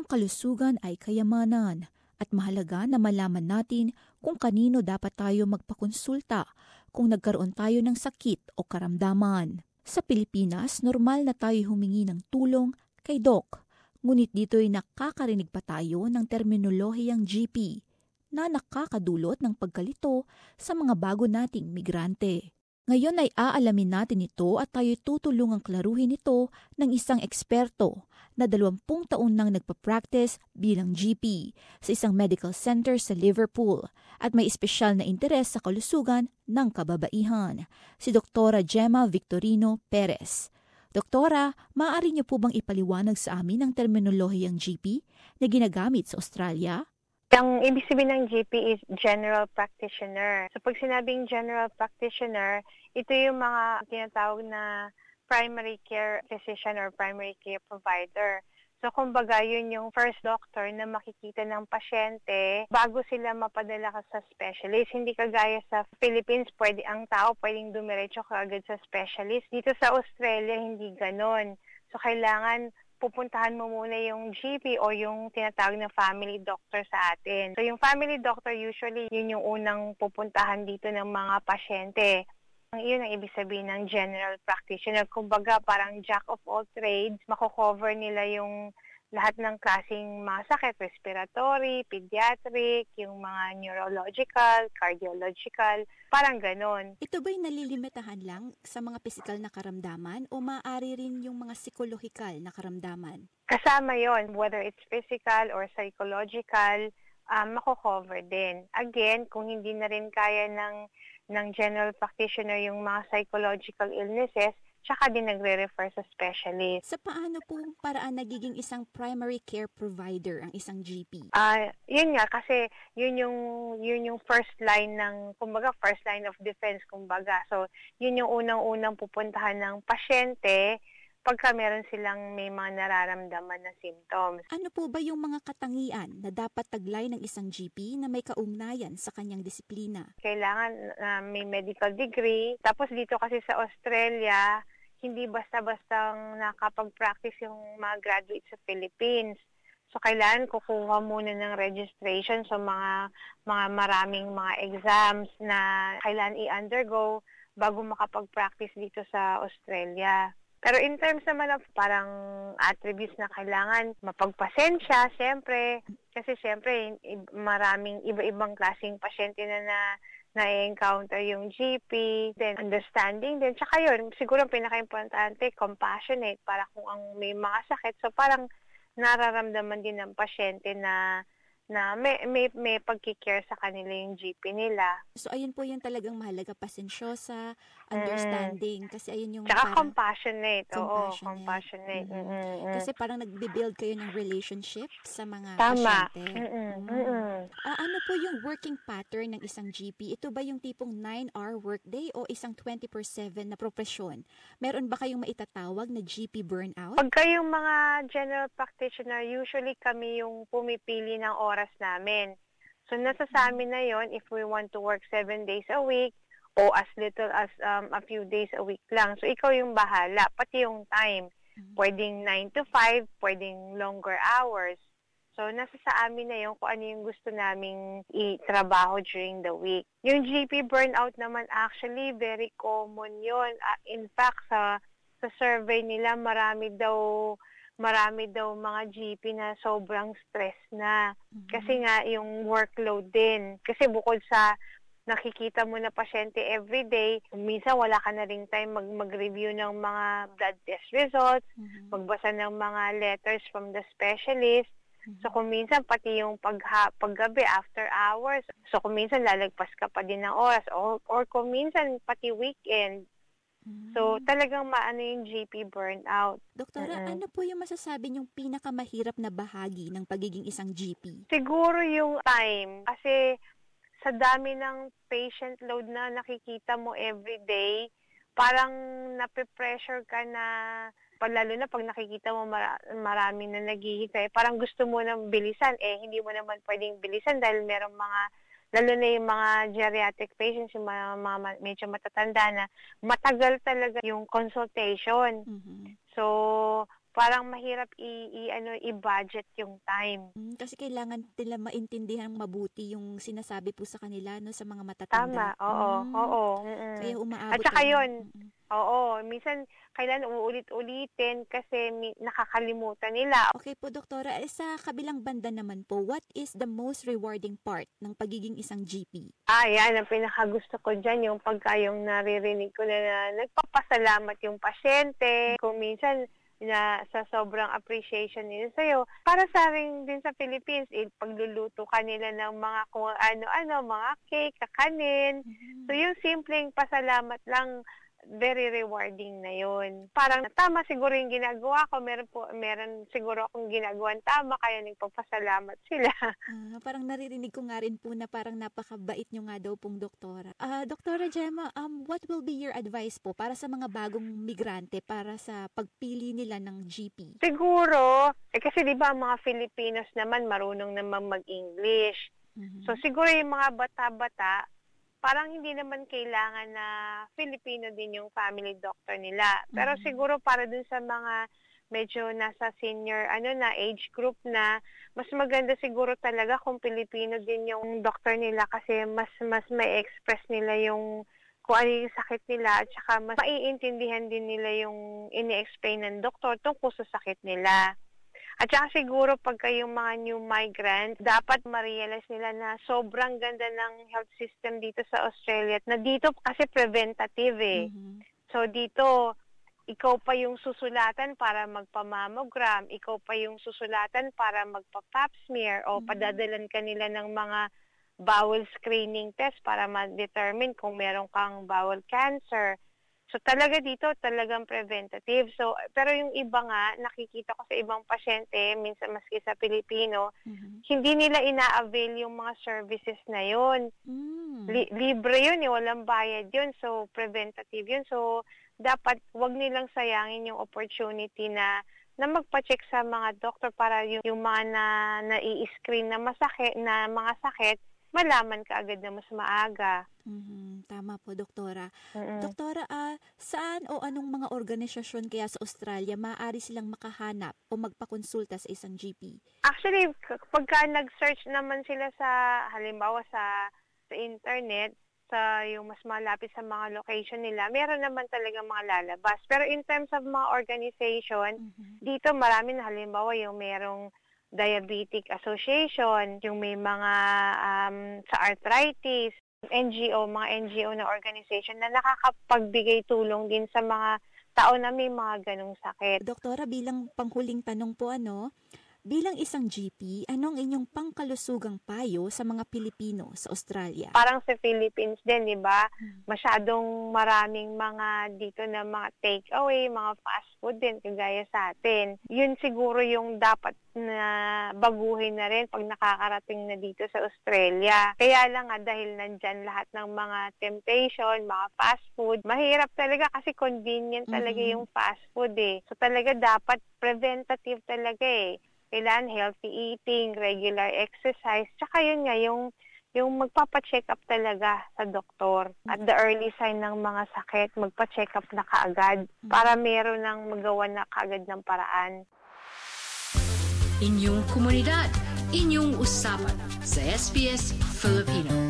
Ang kalusugan ay kayamanan at mahalaga na malaman natin kung kanino dapat tayo magpakonsulta kung nagkaroon tayo ng sakit o karamdaman. Sa Pilipinas, normal na tayo humingi ng tulong kay Doc. Ngunit dito'y nakakarinig pa tayo ng terminolohiyang GP na nakakadulot ng pagkalito sa mga bago nating migrante. Ngayon ay aalamin natin ito at tayo tutulungang klaruhin ito ng isang eksperto na 20 taon nang nagpa-practice bilang GP sa isang medical center sa Liverpool at may espesyal na interes sa kalusugan ng kababaihan, si Dr. Gemma Victorino Perez. Doktora, maaari niyo po bang ipaliwanag sa amin ang terminolohiyang GP na ginagamit sa Australia? Ang ibig sabihin ng GP is General Practitioner. So pag sinabing General Practitioner, ito yung mga tinatawag na primary care physician or primary care provider. So kumbaga yun yung first doctor na makikita ng pasyente bago sila mapadala ka sa specialist. Hindi kagaya sa Philippines, ang tao pwedeng dumiretso kaagad sa specialist. Dito sa Australia, hindi ganon. So kailangan pupuntahan mo muna yung GP o yung tinatawag na family doctor sa atin. So yung family doctor usually yun yung unang pupuntahan dito ng mga pasyente. Yun ang ibig sabihin ng general practitioner. Kumbaga parang jack of all trades, mako-cover nila yung lahat ng klaseng mga sakit, respiratory, pediatric, yung mga neurological, cardiological, parang ganon. Ito ba'y nalilimitahan lang sa mga pisikal na karamdaman o maaari rin yung mga psikolohikal na karamdaman? Kasama yon, whether it's physical or psychological, mako-cover din. Again, kung hindi na rin kaya ng general practitioner yung mga psychological illnesses, tsaka din nagre-refer sa specialist. Sa paano po paraan nagiging isang primary care provider ang isang GP? Yun nga, kasi yun yung first line first line of defense, kumbaga. So, yun yung unang-unang pupuntahan ng pasyente pagka meron silang may mga nararamdaman na symptoms. Ano po ba yung mga katangian na dapat taglay ng isang GP na may kaugnayan sa kanyang disiplina? Kailangan may medical degree. Tapos dito kasi sa Australia, hindi basta-bastang nakapag-practice yung mga graduate sa Philippines. So, kailangan kukuha muna ng registration sa mga maraming mga exams na kailangan i-undergo bago makapag-practice dito sa Australia. Pero in terms naman of parang attributes na kailangan mapagpasensya, siyempre, kasi siyempre maraming iba-ibang klaseng pasyente na-encounter yung GP, then understanding din. Tsaka yun, siguro pinaka-importante, compassionate, para kung may mga sakit. So parang nararamdaman din ng pasyente na may pagkikare sa kanila yung GP nila. So ayun po yung talagang mahalaga, pasensyosa, understanding, kasi ayun yung tsaka parang compassionate. Oo, compassionate. Kasi parang nagbe-build kayo ng relationship sa mga Tama. pasyente. Ano po yung working pattern ng isang GP? Ito ba yung tipong 9-hour workday o isang 24/7 na profesyon? Meron ba kayong maitatawag na GP burnout? Pagka yung mga general practitioner, usually kami yung pumipili ng oras namin. So, nasa sa amin na yon if we want to work 7 days a week o as little as a few days a week lang. So, ikaw yung bahala, pati yung time. Pwedeng 9 to 5, pwedeng longer hours. So, nasa sa amin na yun kung ano yung gusto naming i-trabaho during the week. Yung GP burnout naman, actually, very common yun. In fact, sa survey nila, marami daw mga GP na sobrang stress na. Kasi nga, yung workload din. Kasi bukod sa nakikita mo na pasyente everyday, minsan wala ka na ring time mag-review ng mga blood test results, magbasa ng mga letters from the specialist. So, kung minsan, pati yung paggabi, after hours. So, kung minsan, lalagpas ka pa din ng oras. Or kung minsan, pati weekend. So, talagang maano yung GP burnout. Doktora, ano po yung masasabi niyong pinakamahirap na bahagi ng pagiging isang GP? Siguro yung time. Kasi sa dami ng patient load na nakikita mo everyday, parang nape-pressure ka na, lalo na pag nakikita mo marami na naghihintay, parang gusto mo nang bilisan. Hindi mo naman pwedeng bilisan dahil merong mga, lalo na yung mga geriatric patients, yung mga medyo matatanda na matagal talaga yung consultation. So, parang mahirap i-budget yung time. Kasi kailangan nila maintindihan mabuti yung sinasabi po sa kanila, no, sa mga Tama, matatanda. oo. Kaya At umaabot saka talaga. yun, oo, minsan kailan uulit-ulitin kasi nakakalimutan nila. Okay po, doktora. Sa kabilang banda naman po, what is the most rewarding part ng pagiging isang GP? Yan ang pinakagusto ko dyan, yung yung naririnig ko na nagpapasalamat yung pasyente. Kung minsan na sa sobrang appreciation nila sa'yo. Para sa rin din sa Philippines, pagluluto ka nila ng mga kung ano-ano, mga cake, kakanin. So yung simpleng pasalamat lang, very rewarding na yun. Parang tama siguro yung ginagawa ko. Meron siguro akong ginagawang tama, kaya nagpapasalamat sila. Parang naririnig ko nga rin po na parang napakabait nyo nga daw pong doktora. Doktora Gemma, what will be your advice po para sa mga bagong migrante para sa pagpili nila ng GP? Siguro, kasi di ba mga Filipinos naman marunong naman mag-English. So siguro yung mga bata-bata, parang hindi naman kailangan na Filipino din yung family doctor nila. Pero siguro para dun sa mga medyo nasa senior age group na, mas maganda siguro talaga kung Filipino din yung doctor nila kasi mas may express nila yung kung ano yung sakit nila at saka mas maiintindihan din nila yung ini-explain ng doktor tungkol sa sakit nila. At saka siguro pagka yung mga new migrants, dapat ma-realize nila na sobrang ganda ng health system dito sa Australia. Na dito kasi preventative eh. So dito, ikaw pa yung susulatan para magpa-mammogram, ikaw pa yung susulatan para magpa-pap smear o padadalan ka nila ng mga bowel screening test para ma-determine kung meron kang bowel cancer. So talaga dito, talagang preventative. So, pero yung iba nga, nakikita ko sa ibang pasyente, minsan maski sa Pilipino, hindi nila ina-avail yung mga services na yun. Libre yun, walang bayad yun. So, preventative yun. So, dapat wag nilang sayangin yung opportunity na magpa-check sa mga doktor para yung mga na-i-screen na mga sakit, malaman ka agad na mas maaga. Tama po, doktora. Doktora, saan o anong mga organisasyon kaya sa Australia maaari silang makahanap o magpakonsulta sa isang GP? Actually, pagka nag-search naman sila halimbawa sa internet, sa yung mas malapit sa mga location nila, meron naman talaga mga lalabas. Pero in terms of mga organization, dito marami na halimbawa yung merong Diabetic Association, yung may mga sa arthritis, mga NGO na organization na nakakapagbigay tulong din sa mga tao na may mga ganong sakit. Doktora, bilang panghuling tanong po, bilang isang GP, anong inyong pangkalusugang payo sa mga Pilipino sa Australia? Parang sa Philippines din, di ba? Masyadong maraming mga dito na mga take-away, mga fast food din, kagaya sa atin. Yun siguro yung dapat na baguhin na rin pag nakakarating na dito sa Australia. Kaya lang dahil nandyan lahat ng mga temptation, mga fast food, mahirap talaga kasi convenient talaga yung fast food eh. So talaga dapat preventative talaga eh. Kailangan healthy eating, regular exercise, tsaka yun nga, yung magpapacheck up talaga sa doktor. At the early sign ng mga sakit, magpa-check up na kaagad para meron ng magawa na kaagad ng paraan. Inyong komunidad, inyong usapan sa SBS Filipino.